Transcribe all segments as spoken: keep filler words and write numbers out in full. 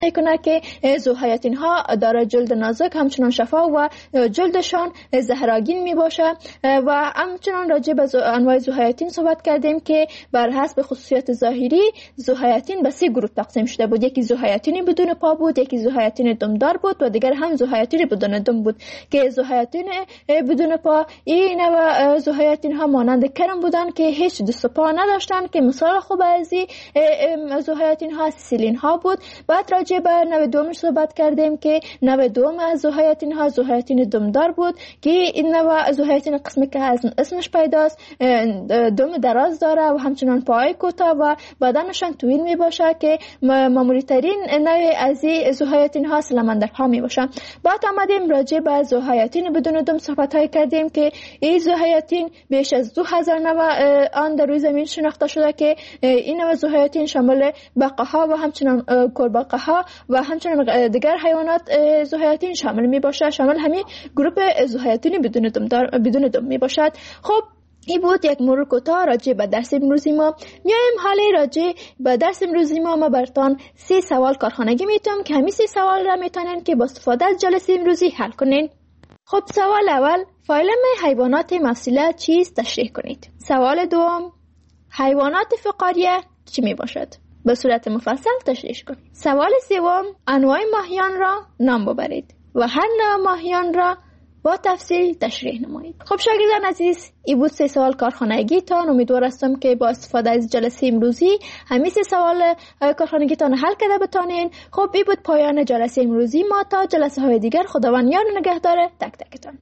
میکنه که ذوحیاتین ها داره جلد نازک، همچنان شفا و جلدشان زهراگین می باشه و همچنان راجع به انواع ذوحیاتین صحبت کردیم که بر حسب خصوصیات ظاهری ذوحیاتین به سه گروه تقسیم شده بود. یکی ذوحیاتین بدون پا بود، یکی ذوحیاتین دمدار بود و دیگر هم ذوحیاتین بدون دم بود که ذوحیاتین بدون پا این نوع ذوحیاتین ها مانند کرم بودن که هیچ دست و پا نداشتن که مثال خوب از این ذوحیاتین ها سیلین ها بود. بعد راجع به نوع دومش صحبت کردیم که نوع دوم از ذوحیاتین ها ذوحیاتین دمدار بود که این نوع ذوحیاتین قسمی که از اسمش پیداست دم دراز داره و همچنان پای کوتاه و بدنشان طویل می باشه که معمولی ترین نوع از این ذوحیاتین ها سلمندرها می باشه. بعد آمدیم راجع به ذوحیاتین بدون دم صحبت های کردیم که این ذوحیاتین بیش از دو هزار نوع آن در روی زمین شناخته شده که این نوع ذوحیاتین شامل بقاها و همچنان کرباقه و همچنان دیگر حیوانات ذوحیاتین شامل می باشد. شامل همین گروه ذوحیاتین بدون دم بدون دم می باشد. خب این بود یک مرور کوتاه راجع به درس امروزی ما. میایم حالی راجع به درس امروزی ما ما براتون سه سوال کارخانگی میتونم که همین سه سوال را میتونن که با استفاده از جلسه امروزی حل کنین. خب سوال اول، فایلم حیوانات مفصله چیست تشریح کنید. سوال دوم، حیوانات فقاریه چی می باشد؟ به صورت مفصل تشریح کنید. سوال سوم، انواع ماهیان را نام ببرید و هر نوع ماهیان را با تفصیل تشریح نمایید. خب شاگردان عزیز، این بود سه سوال کارخانگی تان. امیدوار هستم که با استفاده از جلسه امروزی همین سه سوال کارخانگی تان حل کرده بتانین. خب این بود پایان جلسه امروزی ما. تا جلسه های دیگر خداوند یار و نگهدار تک تکتان.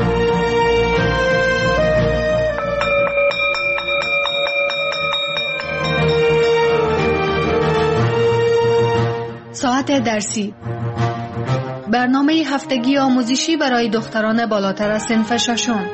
ساعت درسی، برنامه هفتگی آموزشی برای دختران بالاتر از صنف ششم.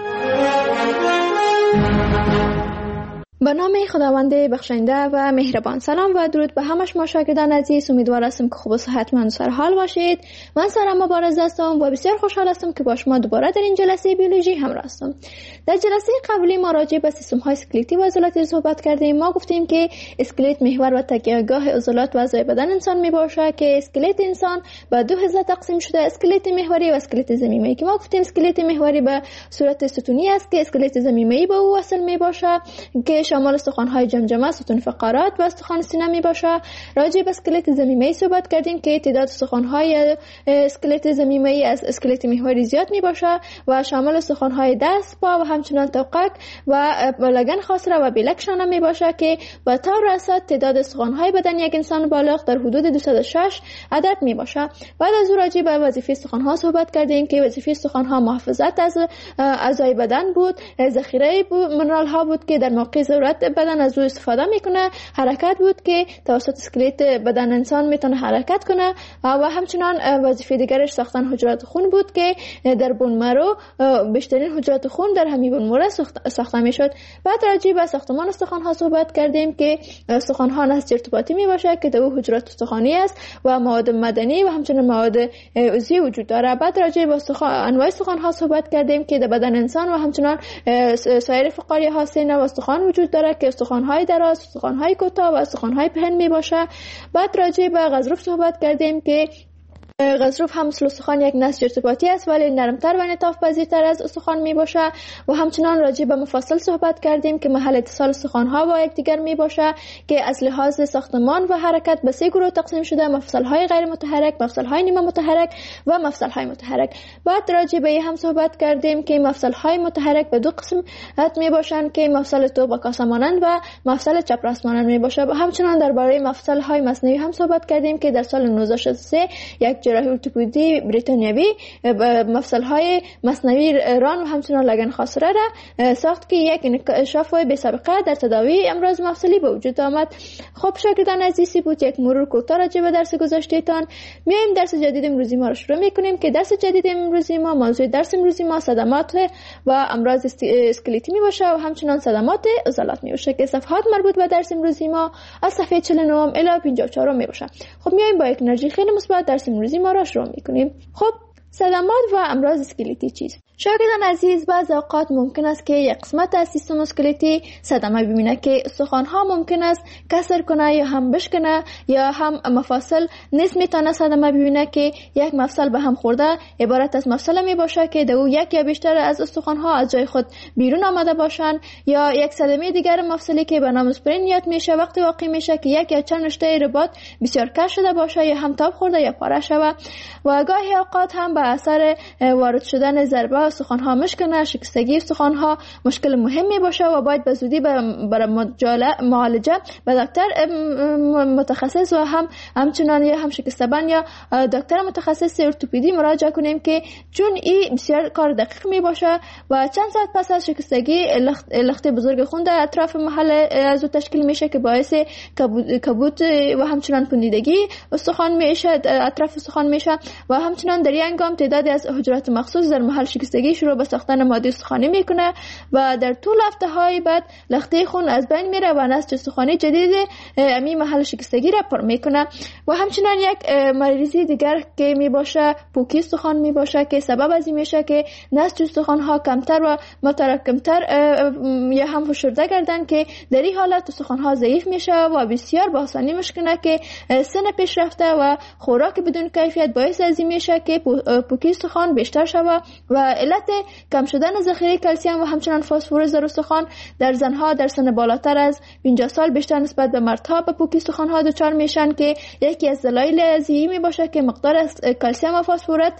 به نام خداوند بخشنده و مهربان. سلام و درود به همه شما شاگردان عزیز. امیدوار هستم که خوب و صحتمند و سرحال باشید. من سارا مبارز هستم و بسیار خوشحال هستم که با شما دوباره در این جلسه بیولوژی همراه هستم. در جلسه قبلی ما راجع به سیستم های اسکلتی و عضلاتی صحبت کردیم. ما گفتیم که اسکلت محور و تکیهگاه عضلات و اعضای بدن انسان می باشه که اسکلت انسان به دو حصه تقسیم شده، اسکلت محوری و اسکلت ضمیمه‌ای. که ما گفتیم اسکلت محوری به صورت ستونی است که اسکلت ضمیمه‌ای به او وصل می باشه که شامل استخوان‌های جمجمه، ستون فقرات و استخوان سینه می باشه. راجع به اسکلت ضمیمه‌ای صحبت کردیم که تعداد استخوان‌های اسکلت ضمیمه‌ای از اسکلت محوری زیاد می باشه و شامل استخوان‌های دست، پا و همچنان توقک و لگن خاصره و بیلک شانه می باشه که به طور اساس تعداد استخوان‌های بدن یک انسان بالغ در حدود دویست و شش عدد می باشه. بعد از اون راجع به وظیفه استخوان‌ها صحبت کردیم که وظیفه استخوان‌ها محافظت از اعضای بدن بود، ذخیره منرال‌ها بود که در موقع ضرورت بدن از او استفاده میکنه، حرکت بود که توسط اسکلت بدن انسان میتونه حرکت کنه و همچنان وظیفه دیگرش ساختن حجرات خون بود که در بون مرو بیشترین حجرات خون در همین بون مرو ساخته میشد. بعد راجع به ساختمان استخوان ها صحبت کردیم که استخوان ها نسج ارتباطی میباشه که در او حجرات استخوانی است و مواد مدنی و همچنان مواد عضوی وجود داره. بعد راجع به انواع استخوان ها صحبت کردیم که در بدن انسان و همچنان سایر فقاریه ها سه نوع استخوان وجود داره که استخوان‌های دراز، استخوان‌های کوتاه و استخوان‌های پهن میباشه. بعد راجع به غضروف صحبت کردیم که غضروف هم مثل استخوان یک نسج ارتباطی است ولی نرمتر و انعطاف پذیرتر از استخوان می باشه. و همچنان راجع به مفصل صحبت کردیم که محل اتصال استخوان‌ها با یکدیگر می باشه که از لحاظ ساختمان و حرکت به سه گروه تقسیم شده: مفصل‌های غیر متحرک، مفصل‌های نیمه متحرک و مفصل‌های متحرک. بعد راجع به هم صحبت کردیم که مفصل‌های متحرک به دو قسم می باشند که مفصل توپ و کاسه مانند و مفصل چپراست مانند می باشه. و همچنان درباره مفصل‌های مصنوعی هم صحبت کردیم که در سال نوزده شصت و سه یک جراحی ارتوپدی بریتانیایی مفصل‌های مصنوعی ران و همچنان لگن خاصره را ساخت که یک انکشاف بی سابقه در تداوی امراض مفصلی به وجود آمد. خب شاگردان عزیزی بود یک مرور کوتاه راجع به درس گذشته‌تان. میایم درس جدید امروزی ما را شروع می‌کنیم که درس جدید امروزی ما موضوع درس امروزی ما صدمات و امراض اسکلتی میباشه و همچنان صدمات عضلات میباشه که صفحات مربوط به درس امروزی ما از صفحه چهل و نه الی پنجاه و چهار میباشه. خب میایم با یک انرژی خیلی مثبت درس امروزی ما را شروع میکنیم. خب صدمات و امراض اسکلتی چیست؟ شاگردان عزیز، بعض اوقات ممکن است که یک قسمت از سیستم اسکلتی صدمه ببینه که استخوان‌ها ممکن است کسر کنه یا هم بشکنه یا هم مفاصل نیست میتونه صدمه ببینه که یک مفصل به هم خورده عبارت از مفصل می باشه که دو یک یا بیشتر از استخوان‌ها از جای خود بیرون آمده باشن، یا یک صدمه دیگر مفصلی که به نام اسپرینیات میشه وقتی واقع میشه که یک یا چند رشته رباط بسیار کش شده باشه یا هم تاب خورده یا پاره شده و گاهی اوقات هم به اثر وارد شدن ضربه استخوان‌ها مشکنه. شکستگی استخوان‌ها مشکل مهمی باشه و باید به زودی برای معالجه به دکتر متخصص و هم همچنان یا هم شکستبان یا دکتر متخصص ارتوپدی مراجعه کنیم که چون این بسیار کار دقیق می باشه و چند ساعت پس از شکستگی لخت, لخت بزرگ خون در اطراف محل از تشکیل میشه که باعث کبود و همچنان پوندیدگی استخوان میشه اطراف استخوان میشه و همچنان در یک هنگام تعدادی از حجرات مخصوص در محل شکستگی شروع به ساختن ماده استخوانی میکنه و در طول هفته های بعد لخته خون از بین میره و نسج استخوانی جدید امی محل شکستگی را پر میکنه. و همچنان یک مریضی دیگر که می باشه پوکی استخوان می باشه که سبب از این میشه که نسج استخوان ها کمتر و متراکمتر یا هم فشرده گردن که در این حالت استخوان ها ضعیف میشه و بسیار با آسانی مشکنه که سن پیشرفته و خوراک بدون کیفیت باعث از این میشه که پوکی استخوان بیشتر شود و علت کم شدن ذخیره کلسیم و همچنان فسفر در استخوان در زنها در سن بالاتر از پنجاه سال بیشتر نسبت به مردها به پوکی استخوان ها دچار میشن که یکی از دلایل از این می باشه که مقدار از کلسیم و فسفر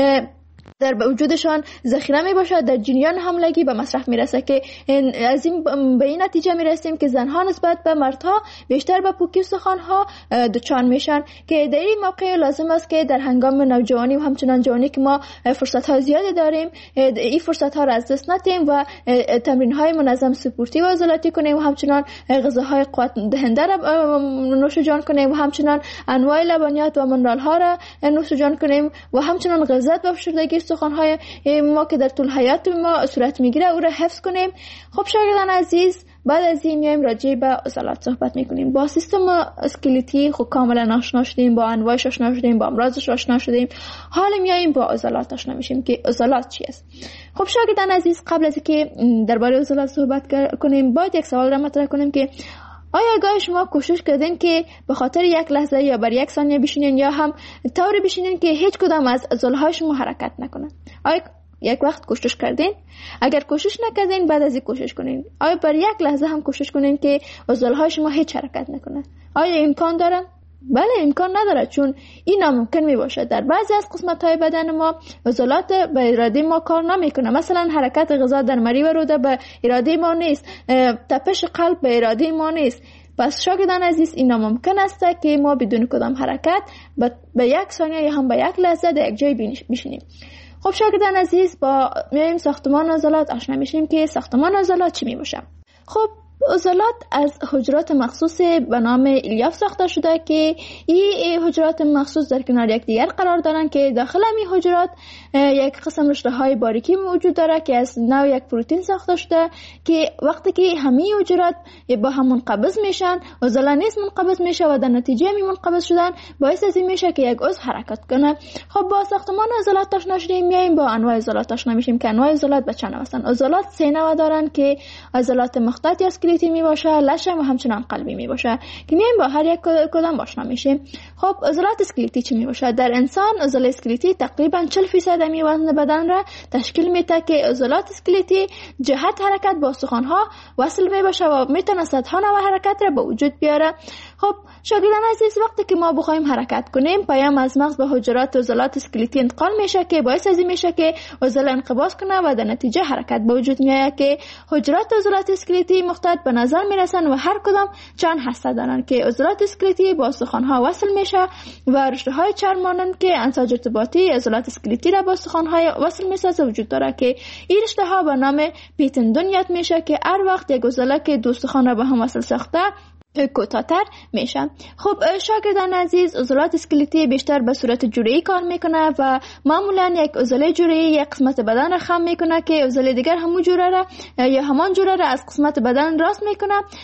در وجودشان ذخیره می باشد در جریان حملگی به مصرف می رسه که از این به این نتیجه می رسیم که زنها نسبت به مردها بیشتر به پوکی استخوان‌ها دچار میشن که در این موقع لازم است که در هنگام نوجوانی و همچنان جوانی که ما فرصت های زیادی داریم این فرصت ها را از دست ندیم و تمرین های منظم سپورتی و عضلاتی کنیم و همچنان غذاهای قوت دهنده را نوش جان کنیم و همچنان انواع لبنیات و منرال ها را نوش جان کنیم و همچنان غلظت و فشردگی استخوان‌های ما که در طول حیات ما صورت میگیره او را حفظ کنیم. خب شاگردان عزیز، بعد از این میایم راجع به عضلات صحبت میکنیم. با سیستم اسکلتی خب کاملا آشنا شدیم، با انواعش آشنا شدیم، با امراضش آشنا شدیم. حالا میایم با عضلات آشنا میشیم که عضلات چی است. خب شاگردان عزیز، قبل از اینکه درباره عضلات صحبت کنیم باید یک سوال را مطرح کنیم که آیا گاهی شما کوشش کردین که به خاطر یک لحظه یا بر یک ثانیه بشینین یا هم طوری بشینین که هیچ کدام از عضلهای شما حرکت نکنه؟ آیا یک وقت کوشش کردین؟ اگر کوشش نکردین بعد از این کوشش کنین. آیا بر یک لحظه هم کوشش کنین که عضلهای شما هیچ حرکت نکنه؟ آیا امکان داره؟ بله امکان نداره، چون این ناممکن می باشه. در بعضی از قسمت های بدن ما عضلات به اراده ما کار نمیکنه. مثلا حرکت غذا در مری و روده به اراده ما نیست، تپش قلب به اراده ما نیست. پس شاگردان عزیز، این ناممکن است که ما بدون کدام حرکت به یک ثانیه یا هم به یک لحظه در یک جای بشینیم. خب شاگردان عزیز، با میایم ساختمان عضلات آشنا میشیم که ساختمان عضلات چی می باشه. خب عضلات از حجرات مخصوص به نام الیاف ساخته شده که این حجرات مخصوص در کنار یکدیگر قرار دارن که داخل این حجرات یک قسم رشته های باریکی موجود داره که از نوع یک پروتئین ساخته شده که وقتی که همه حجرات با هم منقبض میشن، عضله نیز منقبض میشه و در نتیجه می منقبض شدن باعث از این میشه که یک عضو حرکت کنه. خب با ساختمان عضلات آشنا شدیم، میایم با انواع عضلات آشنا میشیم که انواع عضلات به چند نوع هستن. عضلات سه نوع دارن که عضلات مخطط یا اسکلتی می باشه، لشم و همچنان قلبی می باشه که میایم با هر یک کدام آشنا میشیم. خب عضلات اسکلتی چی می باشه؟ در انسان عضله اسکلتی تقریبا چهل درصد می وزن بدن را تشکیل میده که عضلات اسکلتی جهت حرکت با استخوان‌ها وصل می باشه و میتونه صدها نوع حرکت را به وجود بیاره. خب شاگردان عزیز، وقتی که ما بخوایم حرکت کنیم پیام از مغز به حجرات عضلات اسکلتی انتقال میشه که باعث از این میشه که عضله انقباض کنه و در نتیجه حرکت به وجود میاد که حجرات عضلات اسکلتی مخطط به نظر میرسن و هر کدام چند هسته دارن که عضلات اسکلتی با استخوان‌ها وصل میشه و رشته‌های چرم مانند که انساج ارتباطی عضلات اسکلتی را با استخوان‌های وصل میسازه وجود داره که این رشته‌ها به نام پیتندون یاد میشه که هر وقت یک عضله که دو استخوان را به هم وصل ساخته کوتاه‌تر میشه. خب شاگردان عزیز، عضلات اسکلتی بیشتر به صورت جوری کار میکنه و معمولا یک عضله جوری یک قسمت بدن را خم میکنه که عضله دیگر همون جوره را یا همان جوره را از قسمت بدن راست میکنه.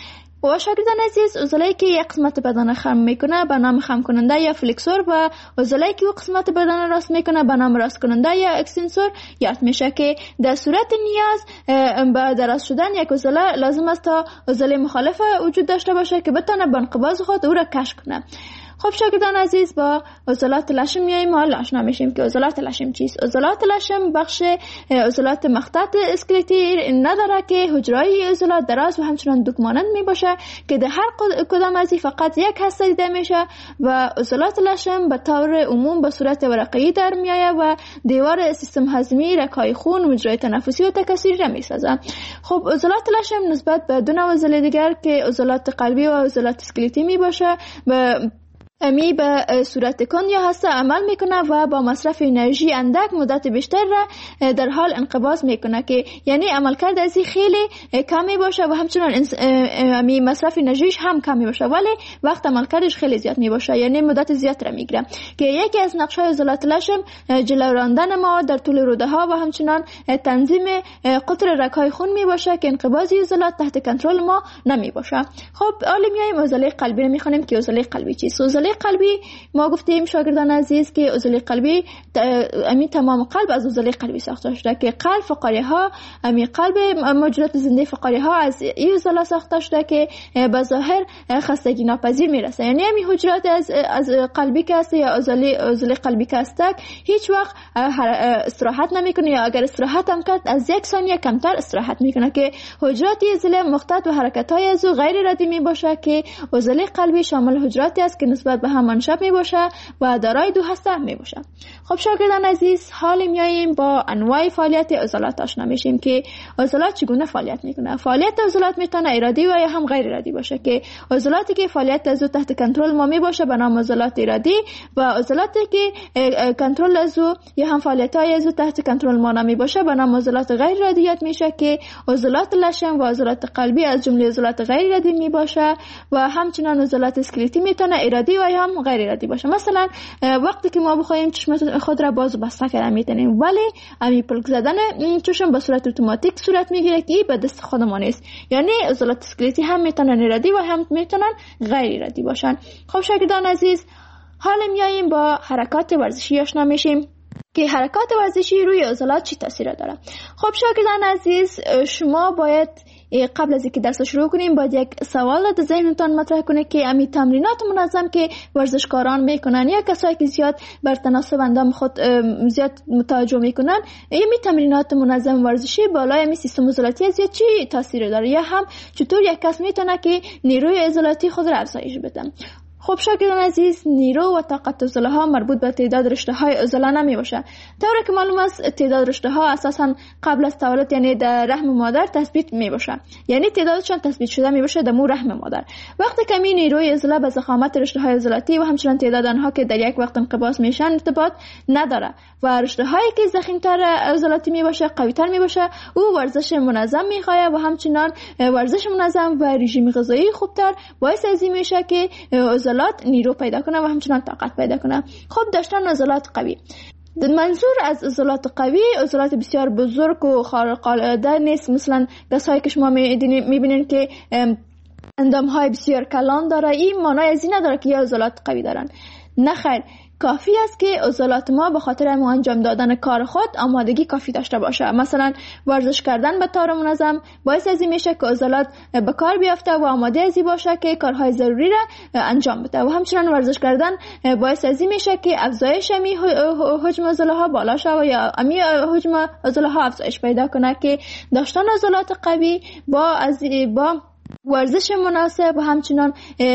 و شاگردان عزیز، عضلایی که یک قسمت بدن خم میکنه به نام خم کننده یا فلکسور و عضلایی که قسمت بدن راست میکنه به نام راست کننده یا اکستنسور یاد میشه که در صورت نیاز به دراز شدن یک عضله لازم است تا عضله مخالف وجود داشته باشه که بتونه به انقباض خود او را کشف کنه. خب شاگردان عزیز، با عضلات لشم میایم حال آشنا میشیم که عضلات لشم چیست. عضلات لشم بخش عضلات مخطط اسکلتی نداره که حجرهای عضلات دراز و همچنان دوک مانند میباشه که در هر کدام از این فقط یک هسته دیده میشه و عضلات لشم به طور عموم به صورت ورقه‌ای در میآید و دیوار سیستم هضمی، رگ‌های خون، مجرای تنفسی و تکثیری را میسازه. خب عضلات لشم نسبت به دو نوع عضله دیگر که عضلات قلبی و عضلات اسکلتی میباشه به امی به صورت کند یا هسته عمل میکنه و با مصرف انرژی اندک مدت بیشتر را در حال انقباض میکنه که یعنی عملکرد ازی خیلی کمی باشه و همچنان امی مصرف انرژیش هم کمی باشه ولی وقت عملکردش خیلی زیاد میباشه، یعنی مدت زیاد را میگیره که یکی از نقشه‌های عضلات لشم جلو راندن ما در طول روده ها و همچنان تنظیم قطر رگ‌های خون میباشه که انقباض عضلات تحت کنترل ما نمیباشه. خب حالا میایم عضله قلبی رو میخونیم که عضله قلبی چیست. عضله قلبی ما گفتیم شاگردان عزیز که عضله قلبی امی تمام قلب از عضله قلبی ساخته شده که قلب فقاره ها امی قلب موجودات زنده فقاره ها از این عضله ساخته شده که به ظاهر خستگی ناپذیر میرسه، یعنی امی حجرات از از قلبی که است یا عضله عضله قلبی که است هیچ وقت استراحت نمیکنه یا اگر استراحت هم کرد از یک ثانیه کمتر استراحت میکنه که حجرات عضله مخطط و حرکت های از او غیر ردی میباشه که عضله قلبی شامل حجراتی است که نسبت به هم منشأ میباشه و دارای دو هسته میباشه. خب شاگردان عزیز، حال میاییم با انواع فعالیت عضلات آشنا میشیم که عضلات چگونه فعالیت میکنه. فعالیت عضلات میتونه ارادی و یا هم غیر ارادی باشه که عضلاتی که فعالیت از او تحت کنترل ما میباشه به نام عضلات ارادی و عضلاتی که کنترل از او یا هم فعالیت های از او تحت کنترل ما نمیباشه به نام عضلات غیر ارادیات میشه که عضلات لشم و عضلات قلبی از جمله عضلات غیر ارادی میباشه و همچنان عضلات اسکلتی میتونه ارادی و یا هم غیر ارادی باشه. مثلا وقتی که ما بخوایم چشم خود را باز و بسته کردن میتونیم ولی امی پلک زدن چشم به صورت اتوماتیک صورت میگیره که به دست خود ما نیست، یعنی عضلات اسکلتی هم میتونن ارادی و هم میتونن غیر ارادی باشن. خب شاگردان عزیز، حالا میاییم با حرکات ورزشی آشنا میشیم که حرکات ورزشی روی عضلات چی تاثیر داره. خب شاگردان عزیز، شما باید قبل از اینکه درس شروع کنیم باید یک سوال در ذهنتان مطرح کنه که امی تمرینات منظم که ورزشکاران میکنن یا کسایی که زیاد بر تناسب اندام خود زیاد متوجه میکنن، امی تمرینات منظم ورزشی بالای امی سیستم عضلاتی زیاد چی تاثیر داره یا هم چطور یک کس میتونه که نیروی عضلاتی خود را افزایش بده. خب شاگردان عزیز، نیرو و طاقت عضله ها مربوط به تعداد رشته های عضله نمی باشه. طوری که معلوم است تعداد رشته ها اساسا قبل از تولد یعنی در رحم مادر تثبیت می باشه، یعنی تعدادشان تثبیت شده می باشه در مو رحم مادر. وقتی که می نیروی عضله به ضخامت رشته های عضلاتی و همچنین تعداد آنها که در یک وقت انقباض میشن ارتباط نداره و رشته هایی که ضخیم‌تر عضلاتی می باشه قوی تر می باشه، او ورزش منظم می خواهد و همچنین ورزش منظم و رژیم غذایی خوبتر باعث از این میشه که عضلات نیرو پیدا کنه و همچنان طاقت پیدا کنه. خب داشتن عضلات قوی، منظور از عضلات قوی عضلات بسیار بزرگ و خارق العاده نیست، مثلا کسایی که شما میبینین که اندام های بسیار کلان داره، این معنای از این نداره که عضلات قوی دارن. نه خیر، کافی است که عضلات ما به خاطر انجام دادن کار خود آمادگی کافی داشته باشه. مثلا ورزش کردن به طور منظم باعث از این میشه که عضلات به کار بیافته و آماده از این باشه که کارهای ضروری را انجام بده و همچنین ورزش کردن باعث از این میشه که افزایش امی حجم عضله ها بالا شه و یا امی حجم عضله ها افزایش پیدا کنه که داشتن عضلات قوی با از با ورزش مناسب و همچنین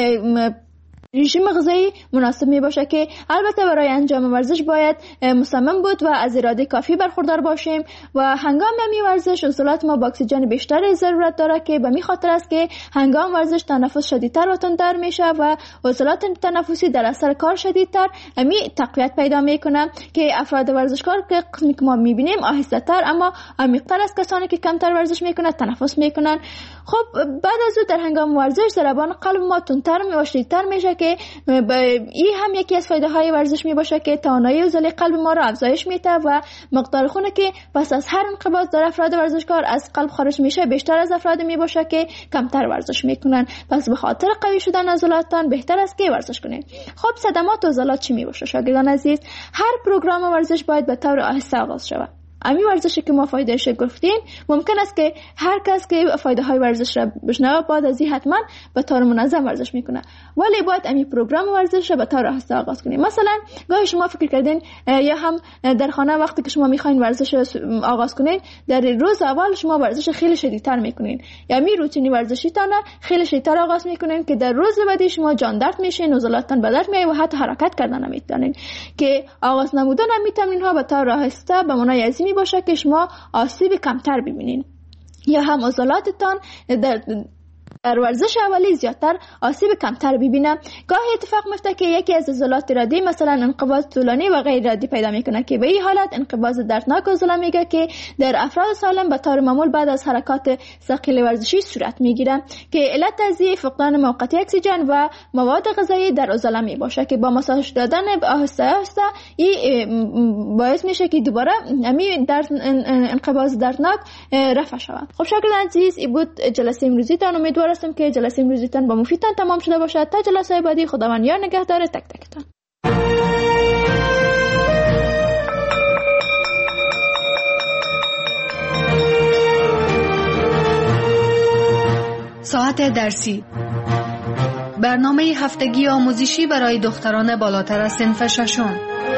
رژیم غذایی مناسب می باشه که البته برای انجام ورزش باید مصمم بود و از اراده کافی برخوردار باشیم و هنگام می ورزش عضلات ما با اکسیژن بیشتر ضرورت داره که به می خاطر است که هنگام ورزش تنفس شدیدتر و تندتر میشه و عضلات تنفسی در اثر کار شدیدتر می تقویت پیدا میکنه که افراد ورزشکار که قسمی که ما میبینیم آهسته تر اما عمیق‌تر از کسانی که کمتر ورزش میکنن تنفس میکنن. خب بعد از او در هنگام ورزش ضربان قلب ما تندتر و شدیدتر میشه که این هم یکی از فایده های ورزش می باشه که توانایی عضله قلب ما را افزایش میده و مقدار خون که پس از هر انقباض در افراد ورزشکار از قلب خارج میشه بیشتر از افراد می باشه که کمتر ورزش میکنن. پس به خاطر قوی شدن عضلاتتان بهتر است که ورزش کنید. خب صدمات عضلات چی می باشه شاگردان عزیز؟ هر پروگرام ورزش باید به طور آهسته آغاز شود. امی ورزشی که ما فایدهش گفتیم ممکن است که هر کس که فایده های ورزش را بشنوه بعد از این حتما به طور منظم ورزش میکنه، ولی باید امی پروگرام ورزش را به طور آهسته آغاز کنیم. مثلا گاهی شما فکر کردین یا هم در خانه وقتی که شما میخواین ورزش آغاز کنین در روز اول شما ورزش خیلی شدیدتر میکنین یا می روتینی ورزشی تان خیلی شدیدتر آغاز میکنین که در روز بعدی شما جان درد میشین، عضلاتتان به درد میای و حتی حرکت کردن نمیتونین. که آغاز نمودن امی تمرین ها به طور آهسته به معنای عظیمی باشه که شما آسیب کمتر ببینین یا هم عضلاتتان در در ورزش اولی زیادتر آسیب کمتر ببینه. گاهی اتفاق میفته که یکی از عضلات ردی مثلا انقباض طولانی و غیر ردی پیدا میکنه که به این حالت انقباض دردناک عضله میگه که در افراد سالم به طور معمول بعد از حرکات ثقیل ورزشی صورت میگیره که علت از فقدان موقتی اکسیژن و مواد غذایی در عضله می باشه که با ماساژ دادن آهسته آهسته این باعث میشه که دوباره همین درد انقباض دردناک رفع شود. خب شاگردان عزیز این بود جلسه امروزی تان. امیدوارم که جلسه امروزیتان با مفیدتان تمام شده باشد. تا جلسه بعدی خداوند یار نگهدار تک تکتان. ساعت درسی، برنامه هفتگی آموزشی برای دختران بالاتر از صنف ششم.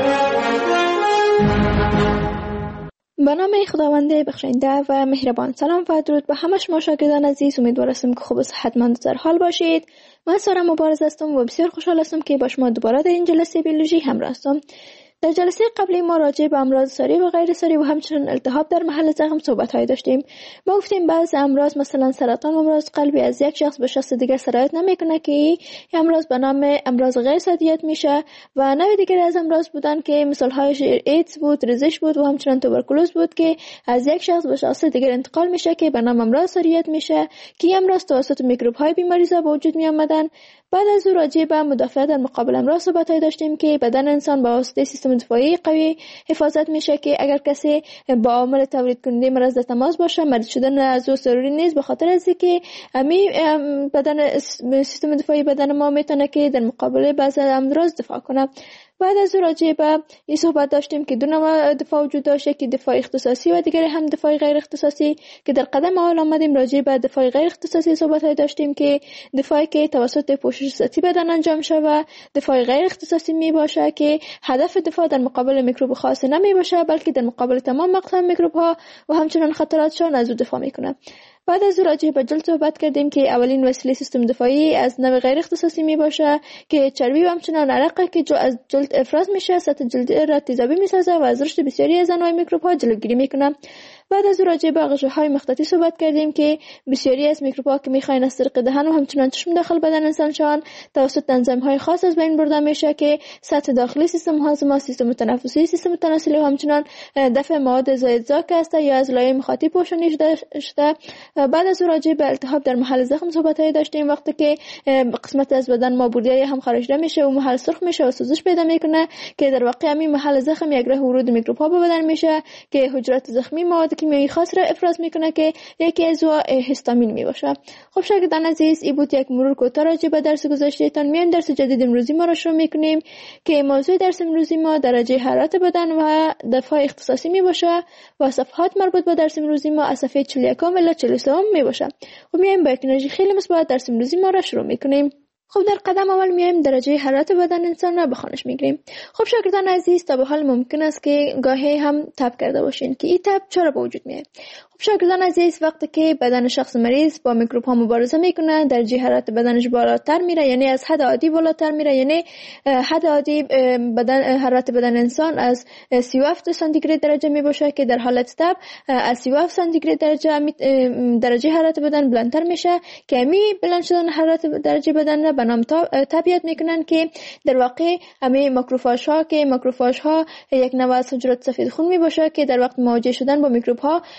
به نام خداوند بخشنده و مهربان. سلام و درود به همه شما شاگردان عزیز. امیدوارم که خوب و صحتمند در حال باشید. من سارا مبارز هستم و بسیار خوشحال هستم که با شما دوباره در این جلسه بیولوژی همراه هستم. در جلسه قبلی ما راجع به امراض ساری و غیر ساری و همچنین التهاب در محل زخم صحبت‌های داشتیم. ما گفتیم بعضی امراض مثلا سرطان و امراض قلبی از یک شخص به شخص دیگر سرایت نمیکنه که این امراض به نام امراض غیر سادیت میشه و نوع دیگر از امراض بودن که مثال‌هایش ایدز بود، ریزش بود و همچنین توبرکولوز بود که از یک شخص به شخص دیگر انتقال میشه که به نام امراض ساریت میشه که امراض توسط میکروب‌های بیماریزا به وجود میآمدن. بعد از او راجع به مدافعت در مقابل امراض صحبت‌های داشتیم که بدن انسان با واسطه سیستم دفاعی قوی حفاظت میشه که اگر کسی با عامل تولید کننده مرض در تماس باشه مریض شدن از او ضروری نیست، به خاطر از اینکه همین بدن سیستم دفاعی بدن ما میتونه که در مقابل بعضی امراض دفاع کنه. بعد از راجع به این صحبت داشتیم که دو نوع دفاع وجود داشته که دفاع اختصاصی و دیگری هم دفاع غیر اختصاصی که در قدم اول آمدیم راجع به دفاع غیر اختصاصی صحبت داشتیم که دفاعی که توسط پوشش سطحی بدن انجام شده و دفاع غیر اختصاصی می باشه که هدف دفاع در مقابل میکروب خاص نمی باشه بلکه در مقابل تمام اقسام میکروب ها و همچنین خطراتشان از او دفاع میکنه. بعد از راجع به جلد صحبت کردیم که اولین وسیله سیستم دفاعی از نوع غیر اختصاصی می باشه که چربی و همچنین عرق که جو از جلد افراز میشه سطح جلد را تیزابی میسازه و از رشد بسیاری از انواع میکروب ها جلوگیری میکنه. بعد از راجع به غشاهای مخططی صحبت کردیم که بسیاری از میکروب ها که میخواین از طریق دهن و همچنین چشم داخل بدن انسان شوند توسط انزیم های خاص از بین برده میشه که سطح داخلی سیستم هاضمه، سیستم تنفسی، سیستم تناسلی و همچنین دفع مواد زایدزا که است یا از لایه مخاطی پوشانی شده. بعد از راجع به التهاب در محل زخم صحبت‌های داشتیم وقتی که قسمت از بدن ما بوریایی هم خارجیده میشه و محل سرخ میشه و سوزش پیدا میکنه که در واقع همین محل زخم یک راه ورود میکروب ها به بدن میشه که حجرات زخمی مواد کیمیایی خاص را افراز میکنه که یکی از اونها هیستامین میباشه. خب شاگردان عزیز این بود یک مرور کوتاه راجع به درس گذشتهتان. میایم درس جدید امروزی ما را شروع میکنیم که موضوع درس امروزی ما درجه حرارت بدن و دفاع اختصاصی میباشه و صفحات مربوط به درس امروزی ما از صفحه چهل و یک الی چهل و سه میباشه. خب میایم با یک انرژی خیلی مثبت درس امروزی ما را شروع میکنیم. خب در قدم اول میایم درجه حرارت بدن انسان را به خانش میگیریم. خب شاگردان عزیز تا به حال ممکن است که گاهی هم تب کرده باشین که این تب چرا به وجود میاد. خب شاگردان عزیز وقتی که بدن شخص مریض با میکروب ها مبارزه میکنه درجه حرارت بدنش بالاتر میره، یعنی از حد عادی بالاتر میره، یعنی حد عادی بدن حرارت بدن انسان از سی و هفت سانتیگراد درجه میباشه که در حالت تب از سی و هفت سانتیگراد درجه درجه حرارت بدن بلندتر میشه که می بلند شدن حرارت درجه بدن را به نام تبعیت میکنن که در واقع همه ماکروفاژ ها که ماکروفاژ ها یک نوع از حجرات سفید خون میباشه که در وقت مواجه شدن با میکروب ها یک قسم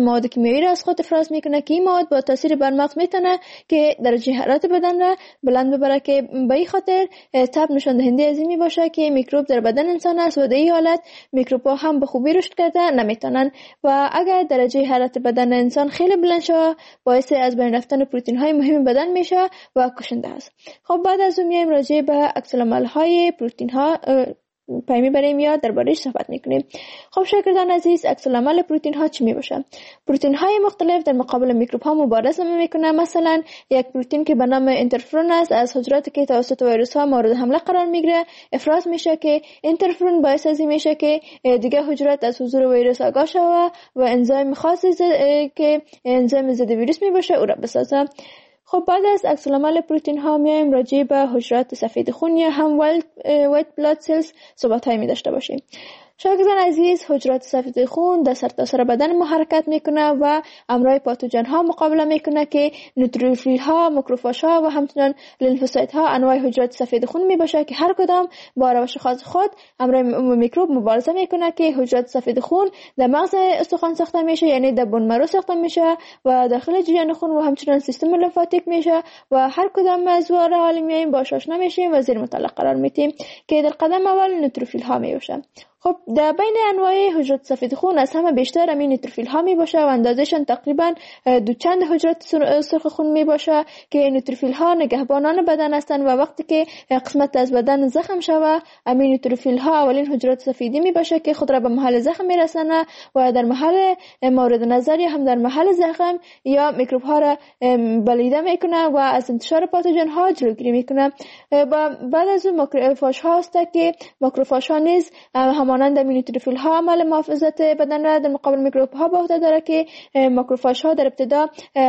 مواد کیمیایی را از خود افراز میکنه که این مواد با تاثیر بر مغز میتونه که درجه حرارت بدن را بلند ببره که به این خاطر تب نشان دهنده از این می باشه که میکروب در بدن انسان است و در این حالت میکروب ها هم به خوبی رشد کرده نمیتونن و اگر درجه حرارت بدن انسان خیلی بلند شود باعث از بین رفتن پروتئین های مهم بدن میشه و کشنده است. خب بعد از اون میایم راجع به عکس العمل های پروتئین ها پیمی بریم یا درباره‌اش صحبت میکنیم. خب شاگردان عزیز، عکس العمل پروتئین ها چی می باشه؟ پروتئین های مختلف در مقابل میکروب ها مبارزه میکنه. مثلا یک پروتئین که به نام اینترفرون است از حجراتی که توسط ویروس ها مورد حمله قرار میگیره افراز میشه که اینترفرون باعث از این میشه که دیگه حجرات از حضور ویروس آگاه شوه و انزیم خاصی که انزیم ضد ویروس می باشه او را بسازه. خب بعد از عکس العمل پروتئین ها میایم راجع به حجرات سفید خون یا هم وایت بلاد سلز صحبت های می داشته باشیم. شاگردان عزیز، حجرات سفید خون در سرتاسر بدن ما حرکت میکنه و امراض پاتوژن ها مقابله میکنه که نوتروفیل ها، ماکروفاژ ها و همچنین لیمفوسایت ها انواع حجرات سفید خون می باشه که هر کدام با روش خاص خود امراض میکروب مبارزه میکنه که حجرات سفید خون در مغز استخوان ساخته میشه، یعنی در بون مرو ساخته میشه و داخل جریان خون و همچنین سیستم لیمفاتیک میشه و هر کدام از واره حالی میایم باش آشنا میشیم و زیر مطالعه قرار میدیم که در قدم اول نوتروفیل ها می باشه. خب در بین انواع حجرات سفید خون از همه بیشتر همین نوتروفیل ها می باشه و اندازهشان تقریبا دو چند حجرات سرخ خون می باشه که نوتروفیل ها نگهبانان بدن هستند و وقتی که قسمت از بدن زخم شوه همین نوتروفیل ها اولین حجرات سفیدی می باشه که خود را به محل زخم می رسانه و در محل مورد نظر یا هم در محل زخم یا میکروب ها را بلیده میکنه و از انتشار پاتوژن ها جلوگیری میکنه. و بعد از اون ماکروفاژ ها هست که ماکروفاژ ها نیز مانند نوتروفیل ها عمل محافظت بدن را در مقابل میکروب ها به عهده داره که ماکروفاژ ها در ابتدا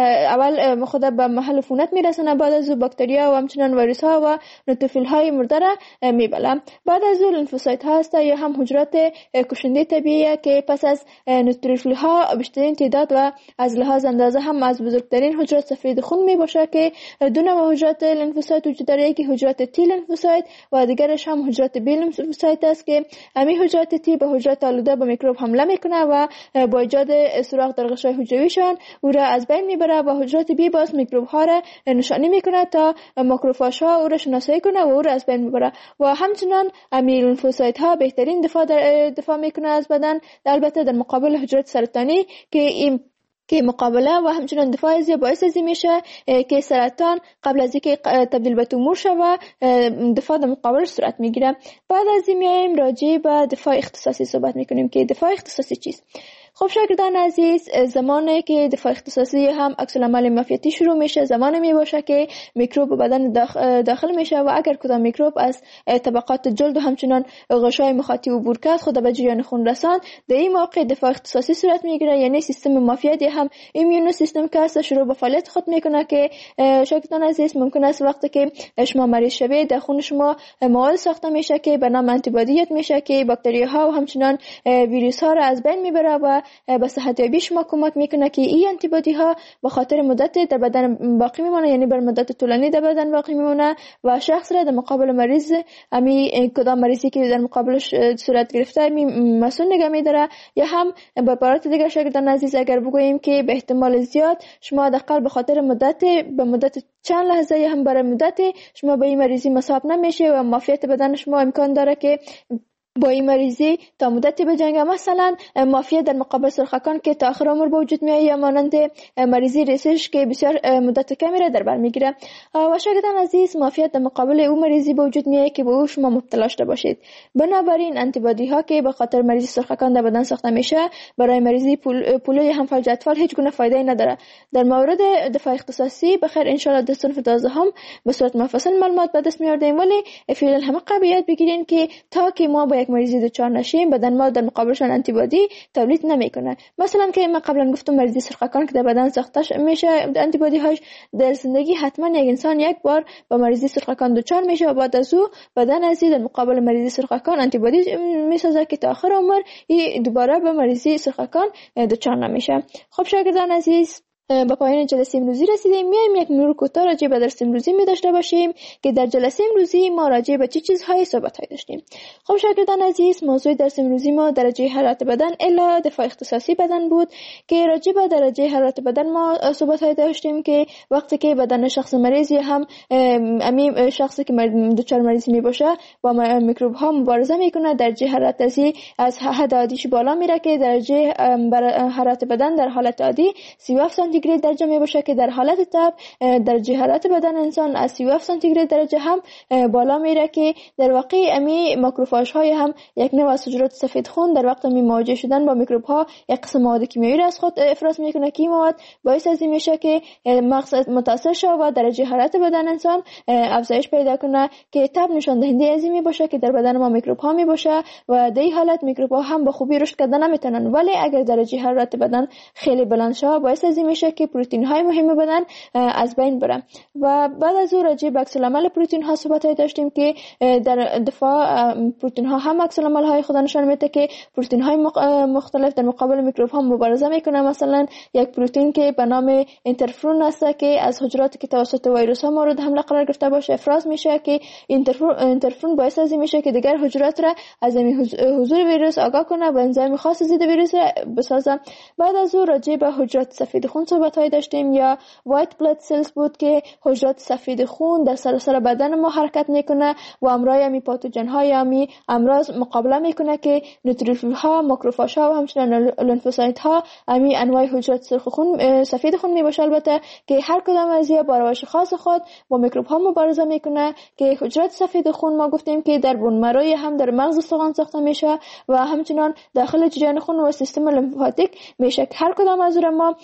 اول خود به محل عفونت میرسونه، بعد از او باکتریا و همچنین ویروس ها و نوتروفیل های مرده را میبلن. بعد از او لیمفوسایت ها هست یا هم حجرات کشنده طبیعی که پس از نوتروفیل ها بیشترین تعداد و از لحاظ اندازه هم از بزرگترین حجرات سفید خون میباشه که دو نوع حجرات لیمفوسایت وجود داره، یکی حجرات تی لیمفوسایت و دیگرش هم حجرات بی لیمفوسایت است که همین حجرات تی به حجرات آلوده به میکروب حمله میکنه و با ایجاد سوراخ در غشای حجرویشان او را از بین میبره و حجرات بی باز میکروب ها را نشانی میکنه تا ماکروفاژ ها او را شناسایی کنه و او را از بین میبره و همچنین امین لیمفوسایت ها بهترین دفاع در دفاع میکنه از بدن، البته در مقابل حجرات سرطانی که این که مقابله و همچنین دفاع از باعث از میشه که سرطان قبل از اینکه تبدیل به تومور شه و دفاع در مقابل صورت میگیره. بعد از این میایم راجع به دفاع اختصاصی صحبت میکنیم که دفاع اختصاصی چیست؟ خب شاگردان عزیز، زمانی که دفاع اختصاصی هم عکس العمل معافیتی شروع میشه زمانی می باشه که میکروب به بدن داخل میشه و اگر کدام میکروب از طبقات جلد و همچنان غشای مخاطی عبور کرد خود به جریان خون رساند، در این موقع دفاع اختصاصی صورت میگیره، یعنی سیستم معافیتی هم ایمیون سیستم که است شروع به فعالیت خود میکنه که شاگردان عزیز ممکن است وقتی که شما مریض شوید در خون شما مواد ساخته میشه که به نام آنتی بادی میشه که باکتریاها و همچنان ویروس ها را از بین میبره و به صحت یابی شما کمک میکنه که این آنتی بادی ها به خاطر مدت در بدن باقی میمونه، یعنی بر مدت طولانی در بدن باقی میمونه و شخص را در مقابل مریض امی کدام مریضی که در مقابلش صورت گرفته می مسئول نگه میداره. یا هم به عبارت دیگر شاگردان عزیز اگر بگوییم که به احتمال زیاد شما حداقل به خاطر مدت به مدت چند لحظه یا هم برای مدت شما به این مریضی مصاب نمیشه و معافیت بدن شما امکان داره که با این مریضی تا مدتی بجنگه. مثلا معافیت در مقابل سرخکان که تا آخر عمر به وجود میاد یا مانند مریضی ریسش که بسیار مدت کمی را در بر میگیره. و شاگردان عزیز، معافیت در مقابل او مریضی به وجود میاد که به او شما مبتلا شده باشید. بنابراین آنتی بادی ها که به خاطر مریضی سرخکان در بدن ساخته میشه برای مریضی پولو یا هم فلج اطفال هیچ گونه فایده نداره. در مورد دفاع اختصاصی بخیر ان شاء الله در صنف دوازدهم به صورت مفصل معلومات به دست میاریم، ولی فعلا همه قبیات بگیرین که تا که ما با یک مریضی دچار نشیم بدن ما در مقابلشان آنتی بادی تولید نمیکنه. مثلا که من قبلا گفتم مریضی سرخکان که در بدن ساخته میشه آنتی بادی هاش در زندگی حتما یک انسان یک بار با مریضی سرخکان دچار میشه و بعد از او بدن از در مقابل مریضی سرخکان آنتی بادی میسازه که تا آخر عمر دوباره به مریضی سرخکان دچار نمیشه. خب شاگردان عزیز، به پایان جلسه امروزی رسیدیم. میایم یک مرور کوتاه راجع به درس امروزی می داشته باشیم که در جلسه امروزی ما راجع به چه چیزهایی صحبت های داشتیم. خب شاگردان عزیز، موضوع درس امروزی ما درجه حرارت بدن الا دفاع اختصاصی بدن بود که راجع به درجه حرارت بدن ما صحبت های داشتیم که وقتی که بدن شخص مریض یا هم امی شخصی که دچار مریض می باشه با میکروب ها مبارزه میکنه، درجه حرارت از حد عادیش بالا میره که درجه حرارت بدن در حالت عادی سی و هفت سانتیگراد درجه می باشه که در حالت تب درجه حرارت بدن انسان از سی و هفت سانتیگراد درجه هم بالا میره که در واقع امی ماکروفاژ های هم یک نوع از حجرات سفید خون در وقت می مواجه شدن با میکروب ها یک قسم مواد کیمیایی را از خود افراز میکنه که این مواد باعث از این میشه که مغز متاثر شه و درجه حرارت بدن انسان افزایش پیدا کنه که تب نشان دهنده از این می باشه که در بدن ما میکروب ها می باشه و در این حالت میکروب ها هم به خوبی رشد کردن نمیتونن. ولی اگر درجه حرارت بدن خیلی بلند شه باعث از این میشه که پروتئین های مهم بدن از بین بره. و بعد از اون راجع به عکس العمل پروتئین ها صحبت داشتیم که در دفاع پروتئین ها هم عکس العمل های خود نشان میده که پروتئین های مختلف در مقابل میکروب ها مبارزه میکنه. مثلا یک پروتئین که به نام اینترفرون است که از حجراتی که توسط ویروس ها مورد حمله قرار گرفته باشه افراز میشه که اینترفرون باعث از این میشه که دیگر حجرات را از حضور ویروس آگاه کنه و انزایم خاص ضد ویروس را بسازه. بعد از اون راجع به حجرات سفید خون صحبت های داشتیم یا وایت بلاد سلز بود که حجرات سفید خون در سراسر بدن ما حرکت میکنه و امرای امی پاتوژن های امی امراض مقابله میکنه که نوتروفیل ها، ماکروفاژ ها و همچنین لنفوسایت ها امی انواع حجرات سرخ خون سفید خون میباشه. البته که هر کدام از اینها با روش خاص خود با میکروب ها مبارزه میکنه که حجرات سفید خون ما گفتیم که در بون مروی هم در مغز استخوان ساخته میشه و همچنین داخل جریان خون و سیستم لیمفاتیک میشه. هر کدام از اونها ما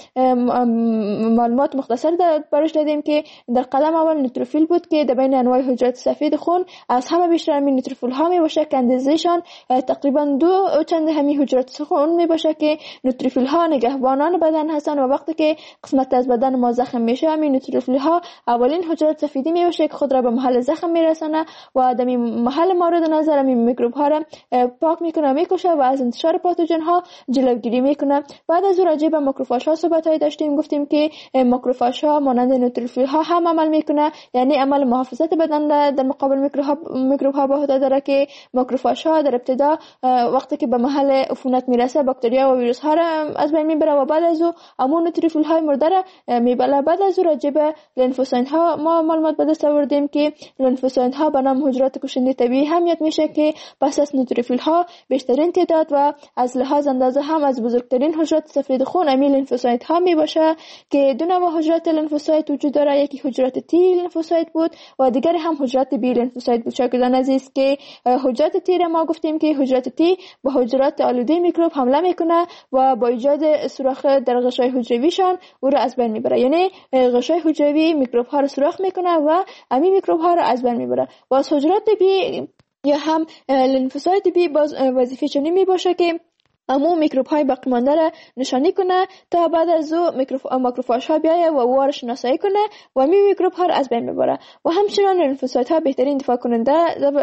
معلومات مختصر برش دادیم که در قدم اول نوتروفیل بود که در بین انواع حجرات سفید خون از همه بیشتر همین نوتروفیل ها می باشه که اندازه‌شان تقریبا دو چند همین حجرات خون می باشه که نوتروفیل ها نگهبانان بدن هستن و وقتی که قسمت از بدن ما زخم میشه همین نوتروفیل ها اولین حجرات سفیدی می باشه که خود را به محل زخم میرسونه و در محل مورد نظر همین میکروب ها را پاک میکنه میکشه و از انتشار پاتوژن ها جلوگیری میکنه. بعد از راجع به ماکروفاژ ها صحبت های داشتیم. گفتیم که ماکروفاژ ها مانند نوتروفیل ها هم عمل میکنه، یعنی عمل محافظت بدن در مقابل میکروب ها به عهده داره که ماکروفاژ ها در ابتدا وقتی که به محل عفونت میرسه باکتریا و ویروس ها را از بین میبره و بعد از او همون نوتروفیل های مرده را میبله. بعد از راجع به لنفوسایت ها ما معلومات به دست آوردیم که لنفوسایت ها به نام حجرات کشنده طبیعی اهمیت میشه که پس از نوتروفیل ها بیشترین تعداد و از لحاظ اندازه هم از بزرگترین حجرات سفید خون امی لنفوسایت ها می باشه که دو نوع حجرات لنفوسایت وجود داره. یکی حجرات تی لنفوسایت بود و دیگری هم حجرات بی لنفوسایت بود. شاگردان عزیز که حجرات تی را ما گفتیم که حجرات تی به حجرات آلوده میکروب حمله میکنه و با ایجاد سوراخ در غشای حجرویشان او را از بین میبره، یعنی غشای حجروی میکروب ها را سوراخ میکنه و امی میکروب ها را از بین میبره. و از حجرات بی یا هم لنفوسایت بی باز وظیفه چنین می باشه که امو میکروب های باقی مانده را نشانی کنه تا بعد از او ماکروفاژ ها بیایه و او را شناسایی کنه و می میکروب ها را از بین ببره. و همچنین لنفوسایت ها بهترین دفاع کننده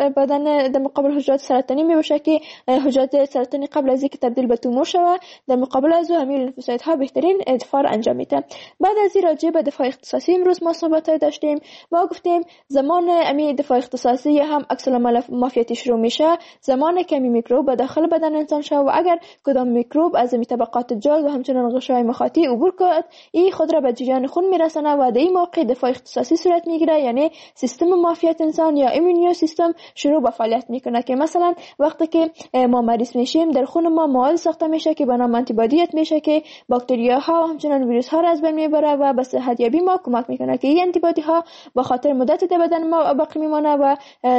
بدن در مقابل حجرات سرطانی می باشه که حجرات سرطانی قبل از اینکه تبدیل به تومور شوه در مقابل از او همین لنفوسایت ها بهترین دفاع را انجام میده. بعد از این راجع به دفاع اختصاصی امروز ما صحبت داشتیم. ما گفتیم زمان امی دفاع اختصاصی هم عکس العمل مافیتی شروع میشه زمانی که می میکروب به داخل بدن انسان شوه و اگر کدام میکروب از می طبقات جلد و همچنین غشای مخاطی عبور کرد این خود را به جریان خون میرسانه و در این موقع دفاع اختصاصی صورت میگیره، یعنی سیستم معافیت انسان یا ایمونیو سیستم شروع به فعالیت میکنه که مثلا وقتی که ما مریض میشیم در خون ما مواد ساخته میشه که به نام آنتی بادیت میشه که باکتریا ها و همچنین ویروس ها را از بین میبره و به صحت یابی ما کمک میکنه که این آنتی بادی ها به خاطر مدت در بدن ما باقی میمونه و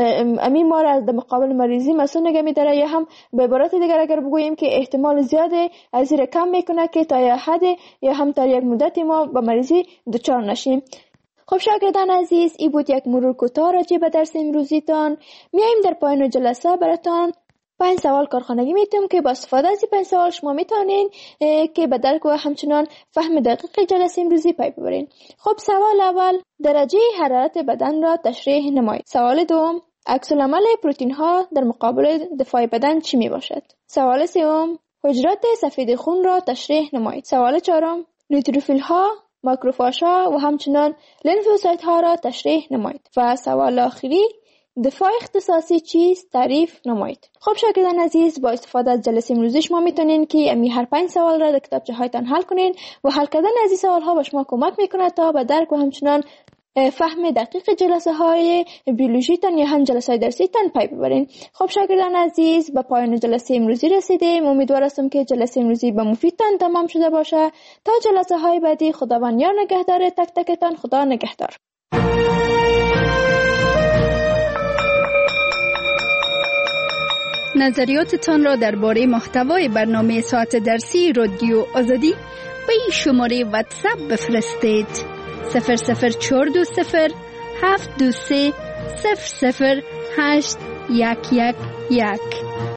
امی ما را در مقابل مریضی مسئول نگه میداره. یا هم به عبارت دیگر اگر بگوییم که احتمال زیاده از این کم میکنه که تا یه حد یا هم تا یک مدتی ما به مریضی دچار نشیم. خب شاگردان عزیز، این بود یک مرور کوتاه راجع به درس امروزیتان. میایم در پایان جلسه براتان پنج سوال کارخانگی میتونم که با استفاده از این پنج سوال شما میتونین که به درک و همچنان فهم دقیق جلسه امروزی پی ببرین. خب سوال اول، درجه حرارت بدن را تشریح نمایید. سوال دوم، عکس العمل پروتئین ها در مقابل دفاع بدن چی می باشد؟ سوال سوم، حجرات سفید خون را تشریح نمایید. سوال چهارم، نوتروفیل ها ماکروفاژها و همچنان لیمفوسایت ها را تشریح نمایید. و سوال آخری، دفاع اختصاصی چیست؟ تعریف نمایید. خب شاگردان عزیز، با استفاده از جلسه امروزی شما میتونین که امی هر پنج سوال را در کتابچه هایتان حل کنین و حل کردن از این سوال ها به شما کمک میکنه تا به درک و همچنان فهم دقیق جلسه های بیولوژی تان یا هم جلسه های درسی تان پی ببرین. خب شاگردان عزیز، به پایان جلسه امروزی رسیدیم. امیدوار هستم که جلسه امروزی به مفیدتان تمام شده باشه. تا جلسه های بعدی، خداوند یار نگهدار تک تکتان. خدا نگهدار. نظریاتتان را درباره محتوای برنامه ساعت درسی رادیو آزادی به این شماره واتساپ بفرستید: صفر صفر چهار دو صفر هفت دو سه صفر صفر هشت یک یک یک.